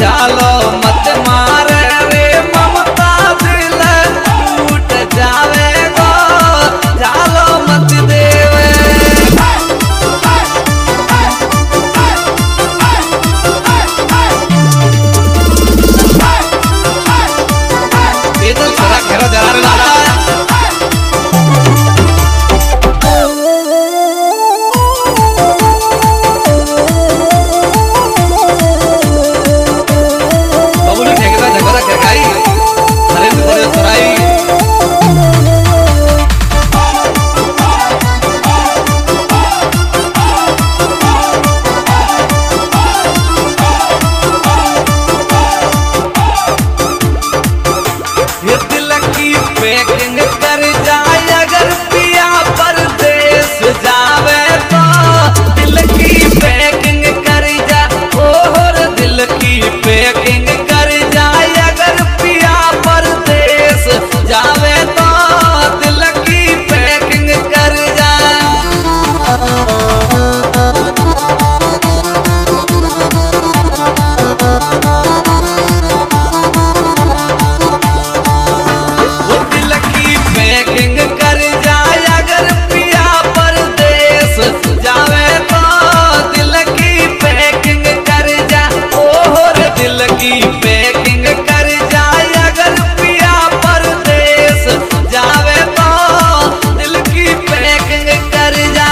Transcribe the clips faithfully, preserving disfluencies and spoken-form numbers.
झालो मत मारे रे ममता दिल टूट जावे गो झालो मत देवे। ये तो छोरा खेरो जरा रे लाला पैकिंग कर जाए अगर पिया परदेस जावे तो दिल की पैकिंग कर जा और दिल की पैकिंग कर जाए अगर पिया परदेस जावे तो दिल की पैकिंग कर जा। पैकिंग कर जाए अगर पिया परदेस जावे तो दिल की पैकिंग कर जा और दिल की पैकिंग कर जाए अगर पिया परदेस जावे तो दिल की पैकिंग कर जा।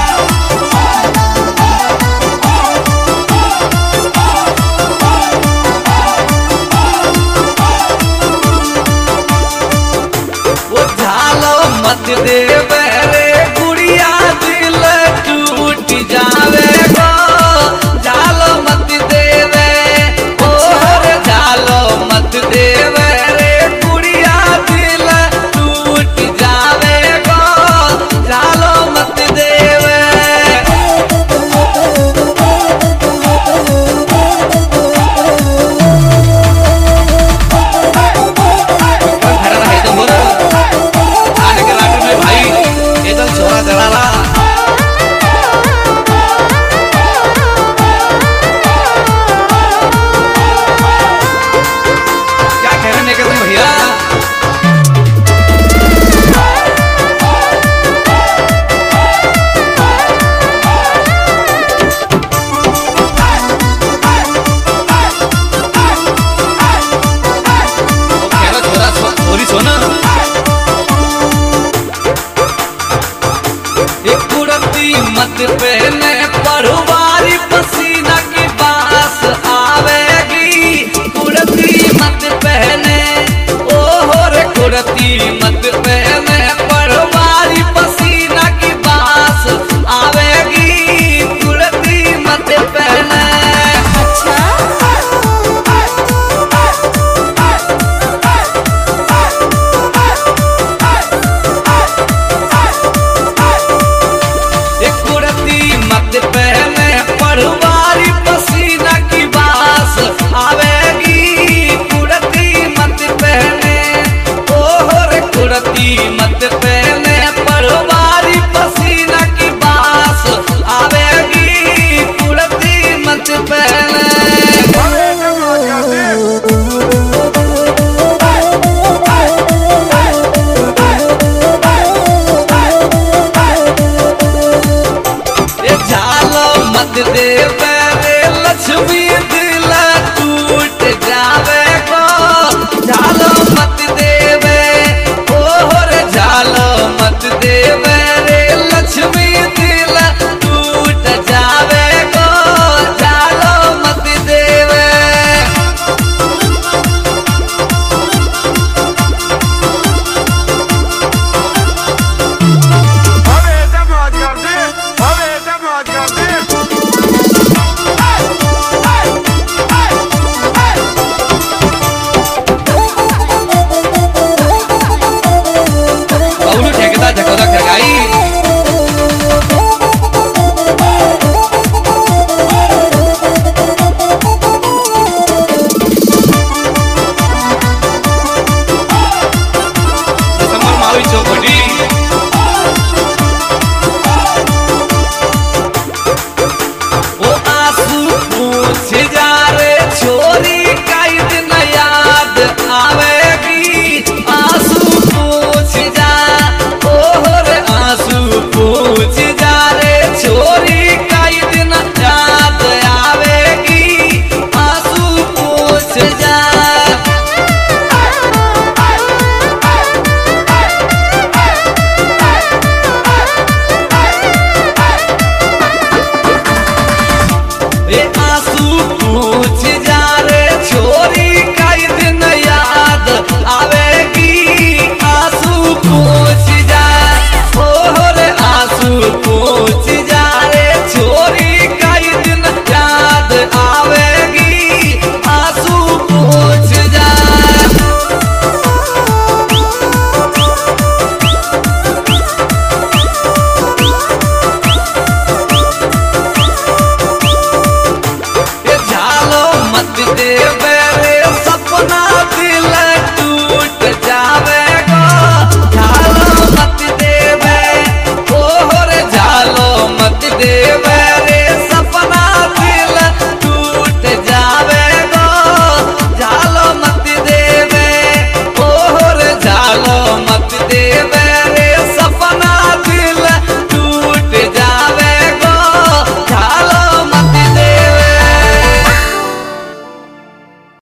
वो झालो मत देवे रे गुड़िया दिल टूट जावे गो झालो मत देवे और झालो मत देवे रे गुड़िया दिल टूट जावे गो झालो मत देवे। मत पहने पढ़वारी पसीना की बास आवेगी कुर्ती मत पहने ओ हो रे कुर्ती